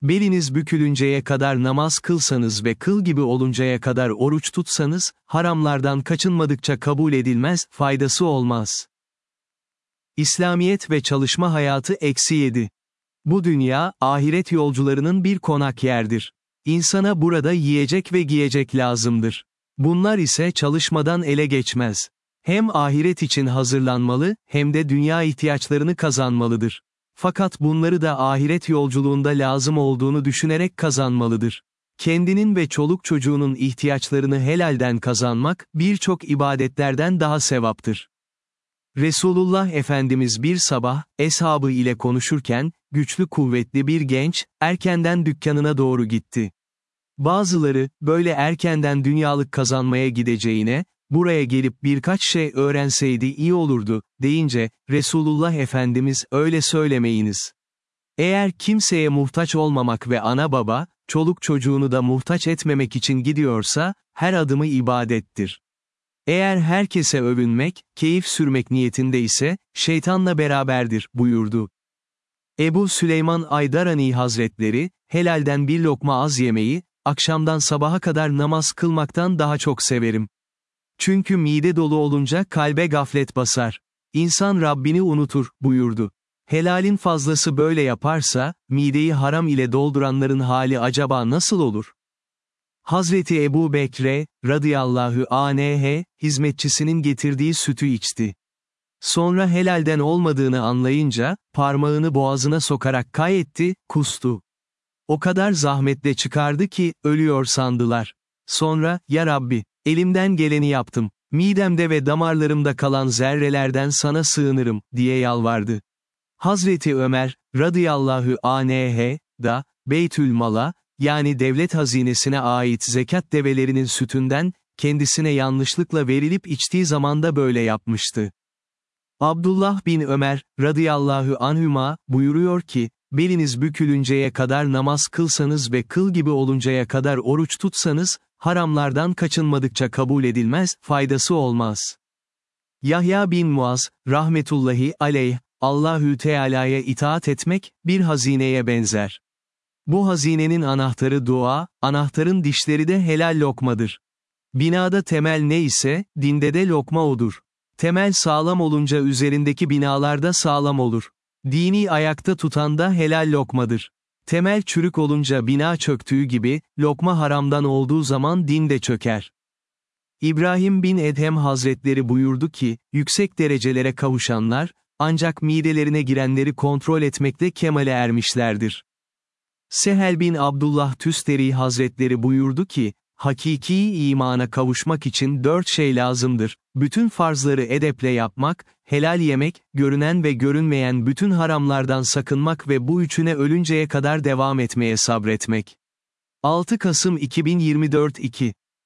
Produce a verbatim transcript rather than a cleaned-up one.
Beliniz bükülünceye kadar namaz kılsanız ve kıl gibi oluncaya kadar oruç tutsanız, haramlardan kaçınmadıkça kabul edilmez, faydası olmaz. İslamiyet ve çalışma hayatı eksi yedi. Bu dünya, ahiret yolcularının bir konak yerdir. İnsana burada yiyecek ve giyecek lazımdır. Bunlar ise çalışmadan ele geçmez. Hem ahiret için hazırlanmalı, hem de dünya ihtiyaçlarını kazanmalıdır. Fakat bunları da ahiret yolculuğunda lazım olduğunu düşünerek kazanmalıdır. Kendinin ve çoluk çocuğunun ihtiyaçlarını helalden kazanmak, birçok ibadetlerden daha sevaptır. Resulullah Efendimiz bir sabah, eshabı ile konuşurken, güçlü kuvvetli bir genç, erkenden dükkanına doğru gitti. Bazıları, böyle erkenden dünyalık kazanmaya gideceğine, buraya gelip birkaç şey öğrenseydi iyi olurdu, deyince, Resulullah Efendimiz, öyle söylemeyiniz. Eğer kimseye muhtaç olmamak ve ana baba, çoluk çocuğunu da muhtaç etmemek için gidiyorsa, her adımı ibadettir. Eğer herkese övünmek, keyif sürmek niyetinde ise, şeytanla beraberdir, buyurdu. Ebu Süleyman Aydarani Hazretleri, helalden bir lokma az yemeyi, akşamdan sabaha kadar namaz kılmaktan daha çok severim. Çünkü mide dolu olunca kalbe gaflet basar. İnsan Rabbini unutur, buyurdu. Helalin fazlası böyle yaparsa, mideyi haram ile dolduranların hali acaba nasıl olur? Hazreti Ebu Bekre, radıyallahu anh, hizmetçisinin getirdiği sütü içti. Sonra helalden olmadığını anlayınca, parmağını boğazına sokarak kaybetti, kustu. O kadar zahmetle çıkardı ki, ölüyor sandılar. Sonra, ya Rabbi, elimden geleni yaptım, midemde ve damarlarımda kalan zerrelerden sana sığınırım, diye yalvardı. Hazreti Ömer, radıyallahu anh, da, Beytülmal'a, yani devlet hazinesine ait zekat develerinin sütünden, kendisine yanlışlıkla verilip içtiği zamanda böyle yapmıştı. Abdullah bin Ömer, radıyallahu anhüma, buyuruyor ki, beliniz bükülünceye kadar namaz kılsanız ve kıl gibi oluncaya kadar oruç tutsanız, haramlardan kaçınmadıkça kabul edilmez, faydası olmaz. Yahya bin Muaz, rahmetullahi aleyh, Allahü Teala'ya itaat etmek, bir hazineye benzer. Bu hazinenin anahtarı dua, anahtarın dişleri de helal lokmadır. Binada temel ne ise, dinde de lokma odur. Temel sağlam olunca üzerindeki binalar da sağlam olur. Dini ayakta tutan da helal lokmadır. Temel çürük olunca bina çöktüğü gibi, lokma haramdan olduğu zaman din de çöker. İbrahim bin Edhem Hazretleri buyurdu ki, yüksek derecelere kavuşanlar, ancak midelerine girenleri kontrol etmekle kemale ermişlerdir. Sehel bin Abdullah Tüsteri Hazretleri buyurdu ki, hakiki imana kavuşmak için dört şey lazımdır. Bütün farzları edeple yapmak, helal yemek, görünen ve görünmeyen bütün haramlardan sakınmak ve bu üçüne ölünceye kadar devam etmeye sabretmek. altı Kasım iki bin yirmi dört iki